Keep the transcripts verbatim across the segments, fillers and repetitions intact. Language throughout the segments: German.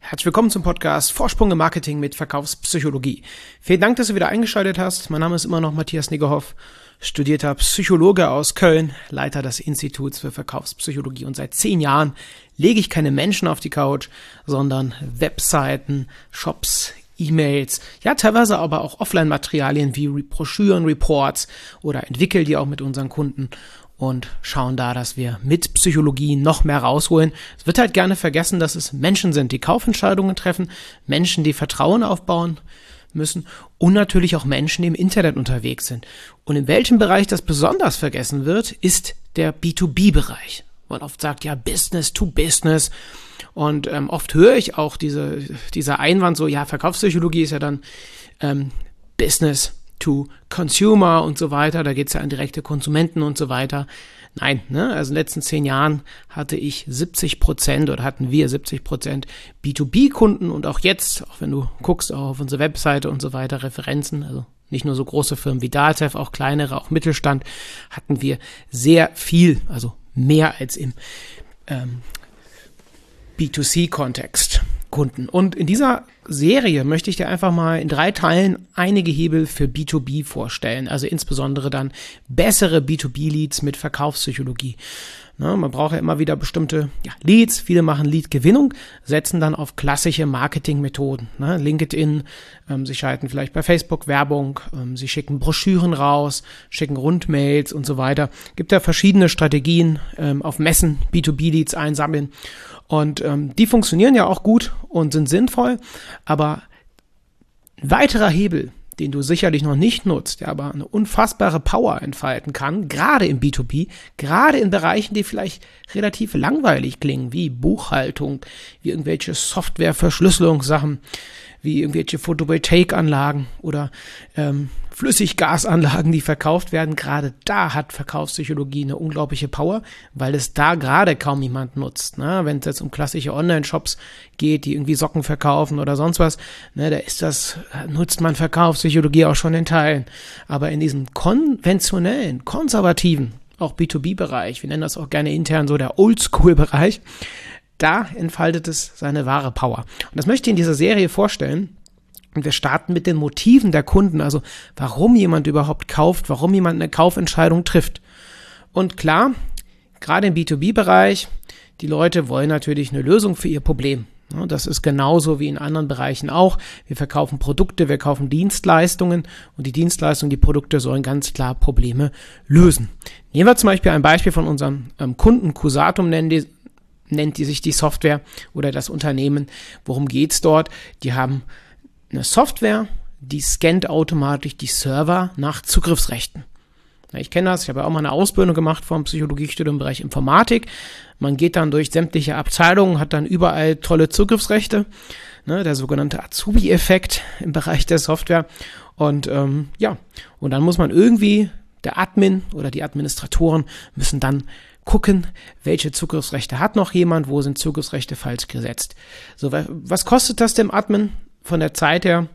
Herzlich willkommen zum Podcast Vorsprung im Marketing mit Verkaufspsychologie. Vielen Dank, dass du wieder eingeschaltet hast. Mein Name ist immer noch Matthias Niggerhoff, studierter Psychologe aus Köln, Leiter des Instituts für Verkaufspsychologie. Und seit zehn Jahren lege ich keine Menschen auf die Couch, sondern Webseiten, Shops, E-Mails, ja teilweise aber auch Offline-Materialien wie Broschüren, Reports oder entwickel die auch mit unseren Kunden und schauen da, dass wir mit Psychologie noch mehr rausholen. Es wird halt gerne vergessen, dass es Menschen sind, die Kaufentscheidungen treffen, Menschen, die Vertrauen aufbauen müssen und natürlich auch Menschen, die im Internet unterwegs sind. Und in welchem Bereich das besonders vergessen wird, ist der B zwei B-Bereich. Man oft sagt ja Business to Business und ähm, oft höre ich auch diese, dieser Einwand so, ja Verkaufspsychologie ist ja dann ähm, Business to Consumer und so weiter, da geht es ja an direkte Konsumenten und so weiter. Nein, ne? Also in den letzten zehn Jahren hatte ich siebzig Prozent oder hatten wir siebzig Prozent B zwei B-Kunden und auch jetzt, auch wenn du guckst auch auf unsere Webseite und so weiter, Referenzen, also nicht nur so große Firmen wie Datev, auch kleinere, auch Mittelstand, hatten wir sehr viel, also mehr als im ähm, B zwei C-Kontext Kunden. Und in dieser Serie möchte ich dir einfach mal in drei Teilen einige Hebel für B zwei B vorstellen, also insbesondere dann bessere B zwei B-Leads mit Verkaufspsychologie. Na, man braucht ja immer wieder bestimmte ja, Leads, viele machen Lead-Gewinnung, setzen dann auf klassische Marketingmethoden. Ne? LinkedIn, ähm, sie schalten vielleicht bei Facebook Werbung, ähm, sie schicken Broschüren raus, schicken Rundmails und so weiter. Gibt ja verschiedene Strategien, ähm, auf Messen B zwei B-Leads einsammeln. Und ähm, die funktionieren ja auch gut und sind sinnvoll, aber ein weiterer Hebel, den du sicherlich noch nicht nutzt, der aber eine unfassbare Power entfalten kann, gerade im B zwei B, gerade in Bereichen, die vielleicht relativ langweilig klingen, wie Buchhaltung, wie irgendwelche Software-Verschlüsselungssachen, wie irgendwelche Photovoltaikanlagen oder ähm, Flüssiggasanlagen, die verkauft werden. Gerade da hat Verkaufspsychologie eine unglaubliche Power, weil es da gerade kaum jemand nutzt. Ne? Wenn es jetzt um klassische Online-Shops geht, die irgendwie Socken verkaufen oder sonst was, ne, da ist das, nutzt man Verkaufspsychologie auch schon in Teilen. Aber in diesem konventionellen, konservativen, auch B zwei B-Bereich, wir nennen das auch gerne intern so der Oldschool-Bereich, da entfaltet es seine wahre Power. Und das möchte ich in dieser Serie vorstellen. Und wir starten mit den Motiven der Kunden, also warum jemand überhaupt kauft, warum jemand eine Kaufentscheidung trifft. Und klar, gerade im B zwei B-Bereich, die Leute wollen natürlich eine Lösung für ihr Problem. Das ist genauso wie in anderen Bereichen auch. Wir verkaufen Produkte, wir kaufen Dienstleistungen und die Dienstleistungen, die Produkte sollen ganz klar Probleme lösen. Nehmen wir zum Beispiel ein Beispiel von unserem ähm, Kunden, Cusatum nennen die, nennt die sich die Software oder das Unternehmen. Worum geht's dort? Die haben eine Software, die scannt automatisch die Server nach Zugriffsrechten. Ja, ich kenne das, ich habe ja auch mal eine Ausbildung gemacht vom Psychologiestudium im Bereich Informatik. Man geht dann durch sämtliche Abteilungen, hat dann überall tolle Zugriffsrechte, ne, der sogenannte Azubi-Effekt im Bereich der Software. Und ähm, ja, und dann muss man irgendwie, der Admin oder die Administratoren müssen dann gucken, welche Zugriffsrechte hat noch jemand, wo sind Zugriffsrechte falsch gesetzt. So, was kostet das dem Admin von der Zeit her?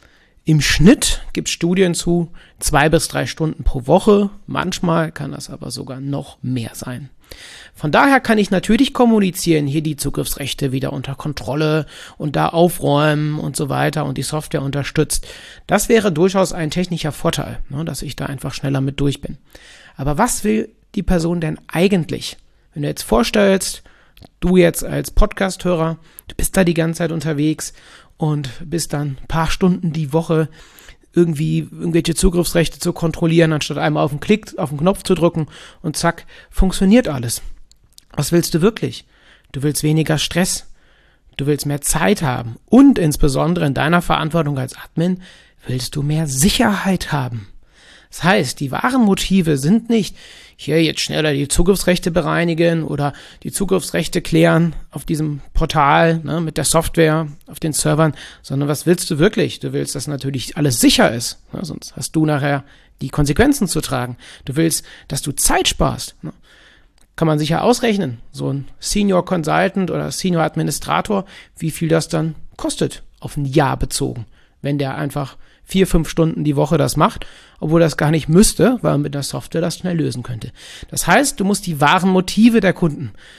Im Schnitt gibt es Studien zu zwei bis drei Stunden pro Woche. Manchmal kann das aber sogar noch mehr sein. Von daher kann ich natürlich kommunizieren, hier die Zugriffsrechte wieder unter Kontrolle und da aufräumen und so weiter und die Software unterstützt. Das wäre durchaus ein technischer Vorteil, ne, dass ich da einfach schneller mit durch bin. Aber was will die Person denn eigentlich? Wenn du jetzt vorstellst, du jetzt als Podcast-Hörer, du bist da die ganze Zeit unterwegs und bist dann ein paar Stunden die Woche irgendwie irgendwelche Zugriffsrechte zu kontrollieren, anstatt einmal auf den Klick, auf den Knopf zu drücken und zack, funktioniert alles. Was willst du wirklich? Du willst weniger Stress, du willst mehr Zeit haben und insbesondere in deiner Verantwortung als Admin willst du mehr Sicherheit haben. Das heißt, die wahren Motive sind nicht, hier jetzt schneller die Zugriffsrechte bereinigen oder die Zugriffsrechte klären auf diesem Portal, ne, mit der Software, auf den Servern, sondern was willst du wirklich? Du willst, dass natürlich alles sicher ist, ne, sonst hast du nachher die Konsequenzen zu tragen. Du willst, dass du Zeit sparst. Ne. Kann man sich ja ausrechnen, so ein Senior Consultant oder Senior Administrator, wie viel das dann kostet, auf ein Jahr bezogen, wenn der einfach vier, fünf Stunden die Woche das macht, obwohl das gar nicht müsste, weil man mit der Software das schnell lösen könnte. Das heißt, du musst die wahren Motive der Kunden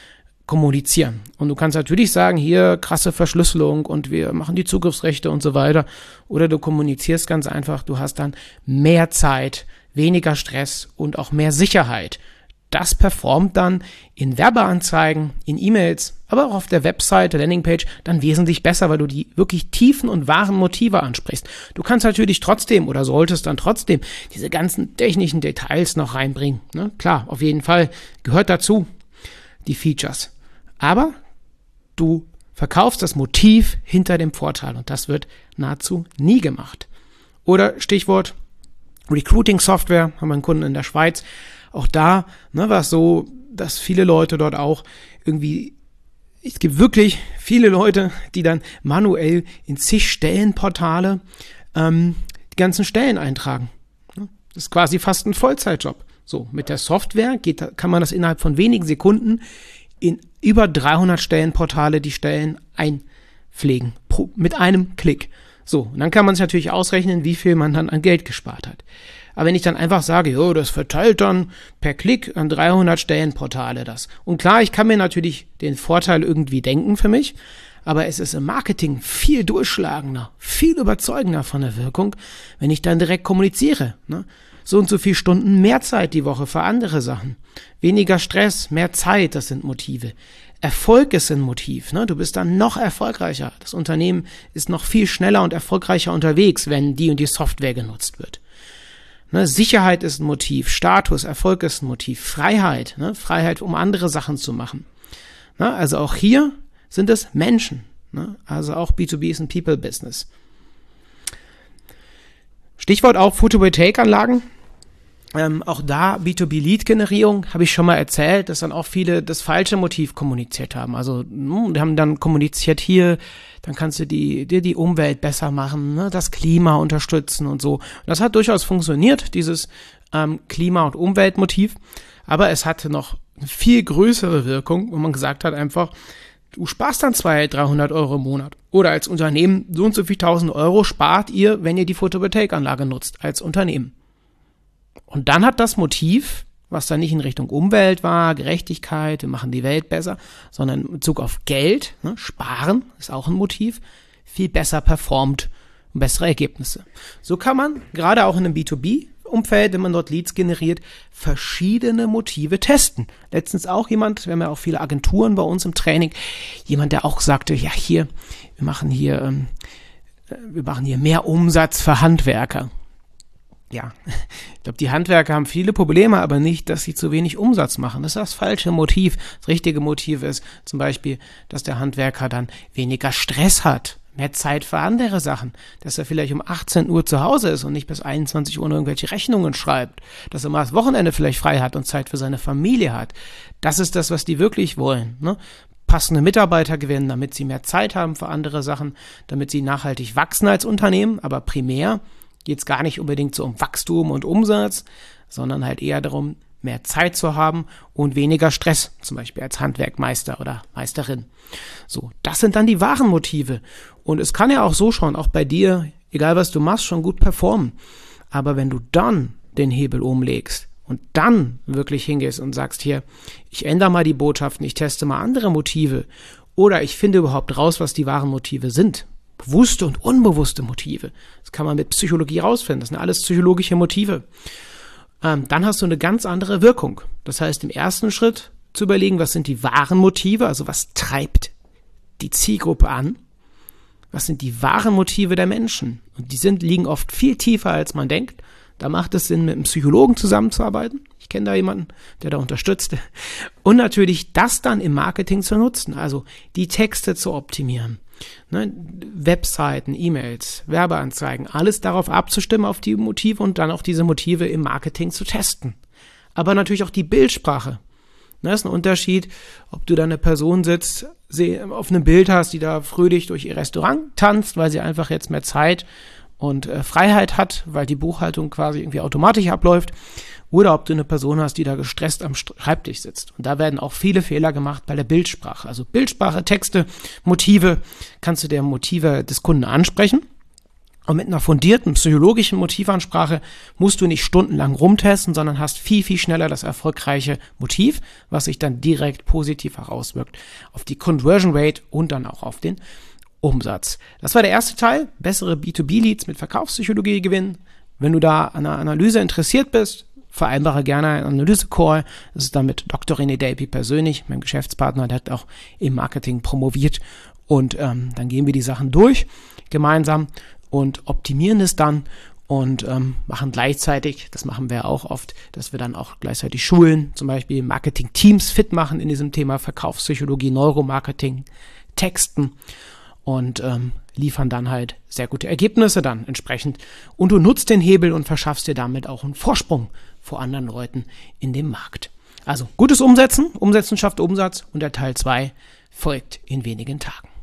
kommunizieren. Und du kannst natürlich sagen, hier krasse Verschlüsselung und wir machen die Zugriffsrechte und so weiter. Oder du kommunizierst ganz einfach, du hast dann mehr Zeit, weniger Stress und auch mehr Sicherheit. Das performt dann in Werbeanzeigen, in E-Mails, aber auch auf der Webseite, Landingpage dann wesentlich besser, weil du die wirklich tiefen und wahren Motive ansprichst. Du kannst natürlich trotzdem oder solltest dann trotzdem diese ganzen technischen Details noch reinbringen. Ne? Klar, auf jeden Fall gehört dazu, die Features. Aber du verkaufst das Motiv hinter dem Vorteil und das wird nahezu nie gemacht. Oder Stichwort Recruiting-Software, haben wir einen Kunden in der Schweiz. Auch da ne, war es so, dass viele Leute dort auch irgendwie, es gibt wirklich viele Leute, die dann manuell in zig Stellenportale ähm, die ganzen Stellen eintragen. Das ist quasi fast ein Vollzeitjob. So, mit der Software geht, kann man das innerhalb von wenigen Sekunden in über dreihundert Stellenportale die Stellen einpflegen, pro, mit einem Klick. So, und dann kann man sich natürlich ausrechnen, wie viel man dann an Geld gespart hat. Aber wenn ich dann einfach sage, jo, das verteilt dann per Klick an dreihundert Stellenportale das. Und klar, ich kann mir natürlich den Vorteil irgendwie denken für mich, aber es ist im Marketing viel durchschlagender, viel überzeugender von der Wirkung, wenn ich dann direkt kommuniziere. Ne? So und so viele Stunden mehr Zeit die Woche für andere Sachen. Weniger Stress, mehr Zeit, das sind Motive. Erfolg ist ein Motiv, ne? Du bist dann noch erfolgreicher. Das Unternehmen ist noch viel schneller und erfolgreicher unterwegs, wenn die und die Software genutzt wird. Ne? Sicherheit ist ein Motiv, Status, Erfolg ist ein Motiv, Freiheit, ne? Freiheit, um andere Sachen zu machen. Ne? Also auch hier sind es Menschen. Ne? Also auch B zwei B ist ein People-Business. Stichwort auch Photovoltaikanlagen. Ähm, auch da B zwei B-Lead-Generierung, habe ich schon mal erzählt, dass dann auch viele das falsche Motiv kommuniziert haben. Also mh, die haben dann kommuniziert hier, dann kannst du die, dir die Umwelt besser machen, ne, das Klima unterstützen und so. Und das hat durchaus funktioniert, dieses ähm, Klima- und Umweltmotiv. Aber es hatte noch eine viel größere Wirkung, wo man gesagt hat einfach, du sparst dann zweihundert, dreihundert Euro im Monat. Oder als Unternehmen so und so viel tausend Euro spart ihr, wenn ihr die Photovoltaikanlage nutzt, als Unternehmen. Und dann hat das Motiv, was dann nicht in Richtung Umwelt war, Gerechtigkeit, wir machen die Welt besser, sondern in Bezug auf Geld, ne, Sparen ist auch ein Motiv, viel besser performt und bessere Ergebnisse. So kann man, gerade auch in einem B zwei B-Umfeld, wenn man dort Leads generiert, verschiedene Motive testen. Letztens auch jemand, wir haben ja auch viele Agenturen bei uns im Training, jemand, der auch sagte, ja hier, wir machen hier, ähm, wir machen hier mehr Umsatz für Handwerker. Ja, ich glaube, die Handwerker haben viele Probleme, aber nicht, dass sie zu wenig Umsatz machen. Das ist das falsche Motiv. Das richtige Motiv ist zum Beispiel, dass der Handwerker dann weniger Stress hat, mehr Zeit für andere Sachen, dass er vielleicht um achtzehn Uhr zu Hause ist und nicht bis einundzwanzig Uhr irgendwelche Rechnungen schreibt, dass er mal das Wochenende vielleicht frei hat und Zeit für seine Familie hat. Das ist das, was die wirklich wollen, ne? Passende Mitarbeiter gewinnen, damit sie mehr Zeit haben für andere Sachen, damit sie nachhaltig wachsen als Unternehmen, aber primär geht es gar nicht unbedingt so um Wachstum und Umsatz, sondern halt eher darum, mehr Zeit zu haben und weniger Stress, zum Beispiel als Handwerkmeister oder Meisterin. So, das sind dann die wahren Motive. Und es kann ja auch so schon, auch bei dir, egal was du machst, schon gut performen. Aber wenn du dann den Hebel umlegst und dann wirklich hingehst und sagst, hier, ich ändere mal die Botschaften, ich teste mal andere Motive oder ich finde überhaupt raus, was die wahren Motive sind, bewusste und unbewusste Motive. Das kann man mit Psychologie rausfinden. Das sind alles psychologische Motive. Ähm, dann hast du eine ganz andere Wirkung. Das heißt, im ersten Schritt zu überlegen, was sind die wahren Motive, also was treibt die Zielgruppe an? Was sind die wahren Motive der Menschen? Und die sind, liegen oft viel tiefer, als man denkt. Da macht es Sinn, mit einem Psychologen zusammenzuarbeiten. Ich kenne da jemanden, der da unterstützt. Und natürlich das dann im Marketing zu nutzen, also die Texte zu optimieren. Ne, Webseiten, E-Mails, Werbeanzeigen, alles darauf abzustimmen auf die Motive und dann auch diese Motive im Marketing zu testen. Aber natürlich auch die Bildsprache. Ne, ist ein Unterschied, ob du da eine Person sitzt, auf einem Bild hast, die da fröhlich durch ihr Restaurant tanzt, weil sie einfach jetzt mehr Zeit und äh, Freiheit hat, weil die Buchhaltung quasi irgendwie automatisch abläuft, oder ob du eine Person hast, die da gestresst am Schreibtisch sitzt. Und da werden auch viele Fehler gemacht bei der Bildsprache. Also Bildsprache, Texte, Motive, kannst du der Motive des Kunden ansprechen. Und mit einer fundierten psychologischen Motivansprache musst du nicht stundenlang rumtesten, sondern hast viel, viel schneller das erfolgreiche Motiv, was sich dann direkt positiv auch auswirkt auf die Conversion Rate und dann auch auf den Umsatz. Das war der erste Teil, bessere B zwei B Leads mit Verkaufspsychologie gewinnen. Wenn du da an einer Analyse interessiert bist, vereinbare gerne einen Analyse-Call. Das ist dann mit Doktor René Delpy persönlich, meinem Geschäftspartner, der hat auch im Marketing promoviert. Und ähm, dann gehen wir die Sachen durch gemeinsam und optimieren es dann und ähm, machen gleichzeitig, das machen wir auch oft, dass wir dann auch gleichzeitig schulen, zum Beispiel Marketing-Teams fit machen in diesem Thema Verkaufspsychologie, Neuromarketing, Texten und ähm, liefern dann halt sehr gute Ergebnisse dann entsprechend. Und du nutzt den Hebel und verschaffst dir damit auch einen Vorsprung vor anderen Leuten in dem Markt. Also gutes Umsetzen, Umsetzen schafft Umsatz und der Teil zwei folgt in wenigen Tagen.